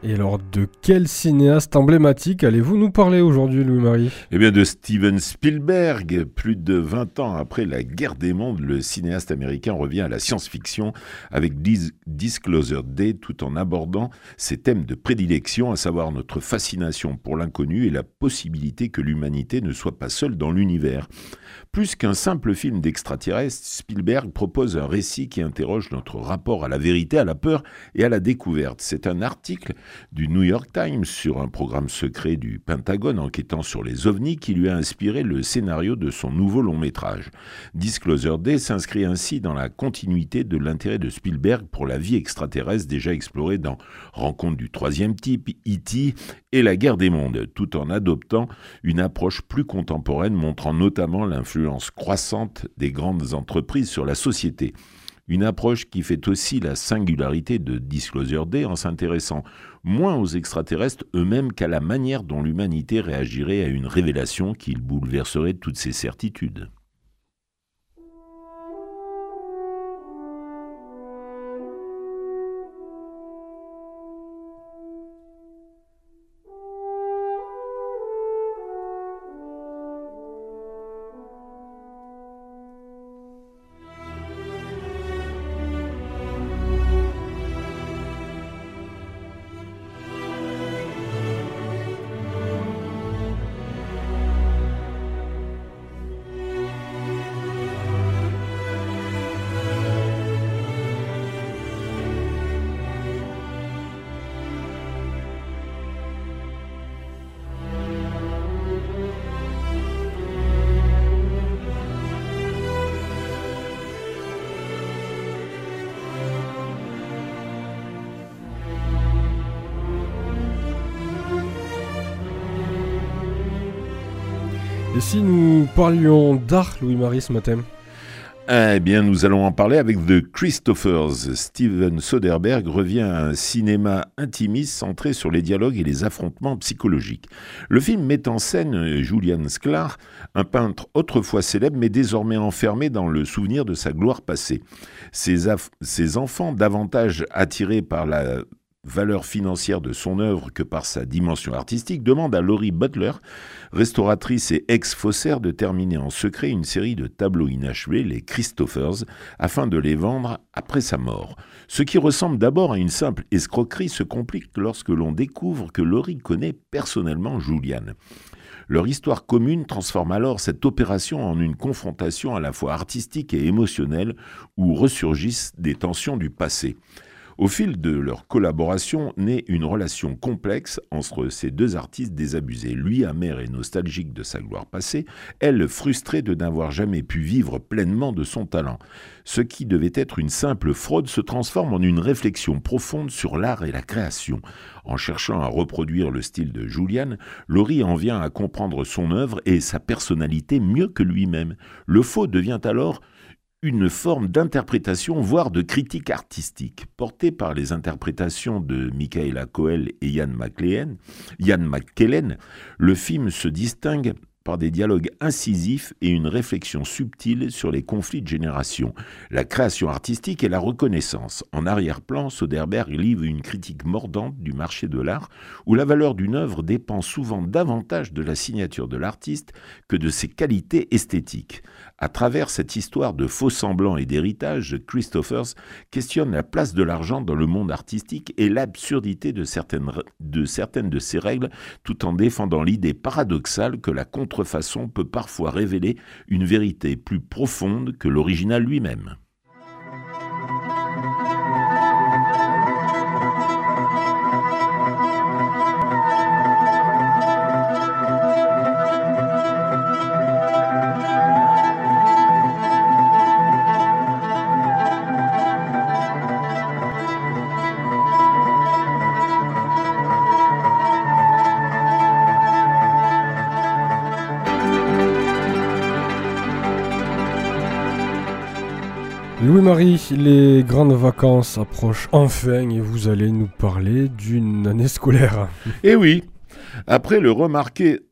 Et alors, de quel cinéaste emblématique allez-vous nous parler aujourd'hui, Louis-Marie ? Eh bien, de Steven Spielberg. Plus de 20 ans après la guerre des mondes, le cinéaste américain revient à la science-fiction avec Disclosure Day, tout en abordant ses thèmes de prédilection, à savoir notre fascination pour l'inconnu et la possibilité que l'humanité ne soit pas seule dans l'univers. Plus qu'un simple film d'extraterrestres, Spielberg propose un récit qui interroge notre rapport à la vérité, à la peur et à la découverte. C'est un article du New York Times sur un programme secret du Pentagone enquêtant sur les ovnis qui lui a inspiré le scénario de son nouveau long-métrage. Disclosure Day s'inscrit ainsi dans la continuité de l'intérêt de Spielberg pour la vie extraterrestre déjà explorée dans Rencontre du troisième type, E.T. et La guerre des mondes, tout en adoptant une approche plus contemporaine montrant notamment l'influence croissante des grandes entreprises sur la société. Une approche qui fait aussi la singularité de Disclosure Day en s'intéressant moins aux extraterrestres eux-mêmes qu'à la manière dont l'humanité réagirait à une révélation qui bouleverserait toutes ses certitudes. Et si nous parlions d'art, Louis-Marie, ce matin ? Eh bien, nous allons en parler avec The Christophers. Steven Soderbergh revient à un cinéma intimiste centré sur les dialogues et les affrontements psychologiques. Le film met en scène Julian Sklar, un peintre autrefois célèbre mais désormais enfermé dans le souvenir de sa gloire passée. Ses enfants, davantage attirés par la valeur financière de son œuvre que par sa dimension artistique, demande à Laurie Butler, restauratrice et ex-faussaire, de terminer en secret une série de tableaux inachevés, les Christophers, afin de les vendre après sa mort. Ce qui ressemble d'abord à une simple escroquerie se complique lorsque l'on découvre que Laurie connaît personnellement Julian. Leur histoire commune transforme alors cette opération en une confrontation à la fois artistique et émotionnelle où ressurgissent des tensions du passé. Au fil de leur collaboration naît une relation complexe entre ces deux artistes désabusés, lui amer et nostalgique de sa gloire passée, elle frustrée de n'avoir jamais pu vivre pleinement de son talent. Ce qui devait être une simple fraude se transforme en une réflexion profonde sur l'art et la création. En cherchant à reproduire le style de Julian, Laurie en vient à comprendre son œuvre et sa personnalité mieux que lui-même. Le faux devient alors une forme d'interprétation, voire de critique artistique, portée par les interprétations de Michaela Coel et Ian McKellen. Le film se distingue par des dialogues incisifs et une réflexion subtile sur les conflits de génération, la création artistique et la reconnaissance. En arrière-plan, Soderbergh livre une critique mordante du marché de l'art, où la valeur d'une œuvre dépend souvent davantage de la signature de l'artiste que de ses qualités esthétiques. À travers cette histoire de faux-semblants et d'héritage, Christophers questionne la place de l'argent dans le monde artistique et l'absurdité de certaines de ses règles, tout en défendant l'idée paradoxale que la contrefaçon peut parfois révéler une vérité plus profonde que l'original lui-même. Louis-Marie, les grandes vacances approchent enfin et vous allez nous parler d'une année scolaire. Eh oui, après le remarqué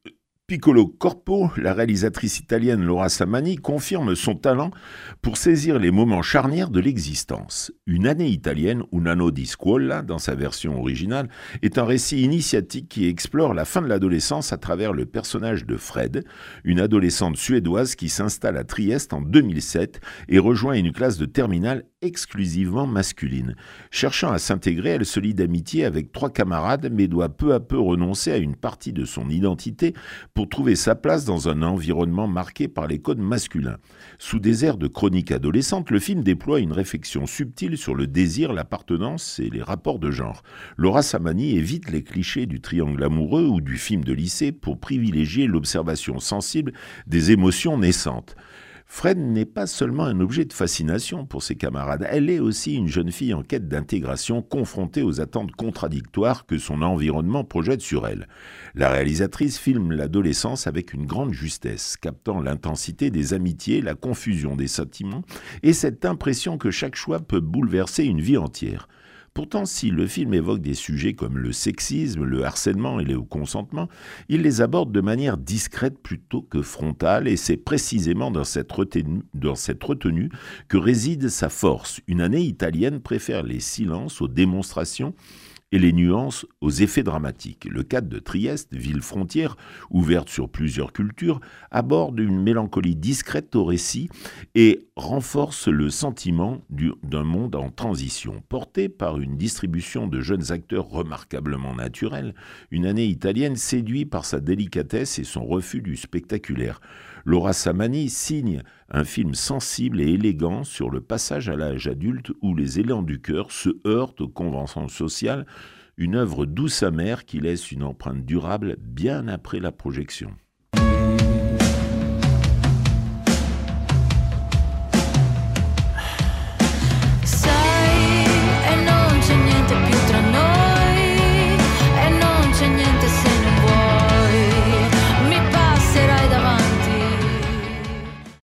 Piccolo Corpo, la réalisatrice italienne Laura Samani confirme son talent pour saisir les moments charnières de l'existence. Une année italienne, Un anno di scuola, dans sa version originale, est un récit initiatique qui explore la fin de l'adolescence à travers le personnage de Fred, une adolescente suédoise qui s'installe à Trieste en 2007 et rejoint une classe de terminale exclusivement masculine. Cherchant à s'intégrer, elle se lie d'amitié avec 3 camarades, mais doit peu à peu renoncer à une partie de son identité pour trouver sa place dans un environnement marqué par les codes masculins. Sous des airs de chronique adolescente, le film déploie une réflexion subtile sur le désir, l'appartenance et les rapports de genre. Laura Samani évite les clichés du triangle amoureux ou du film de lycée pour privilégier l'observation sensible des émotions naissantes. Fred n'est pas seulement un objet de fascination pour ses camarades, elle est aussi une jeune fille en quête d'intégration confrontée aux attentes contradictoires que son environnement projette sur elle. La réalisatrice filme l'adolescence avec une grande justesse, captant l'intensité des amitiés, la confusion des sentiments et cette impression que chaque choix peut bouleverser une vie entière. Pourtant, si le film évoque des sujets comme le sexisme, le harcèlement et le consentement, il les aborde de manière discrète plutôt que frontale, et c'est précisément dans cette retenue que réside sa force. Une année italienne préfère les silences aux démonstrations et les nuances aux effets dramatiques. Le cadre de Trieste, ville frontière, ouverte sur plusieurs cultures, aborde une mélancolie discrète au récit et renforce le sentiment d'un monde en transition. Porté par une distribution de jeunes acteurs remarquablement naturels, une année italienne séduit par sa délicatesse et son refus du spectaculaire. Laura Samani signe un film sensible et élégant sur le passage à l'âge adulte où les élans du cœur se heurtent aux conventions sociales, une œuvre douce amère qui laisse une empreinte durable bien après la projection.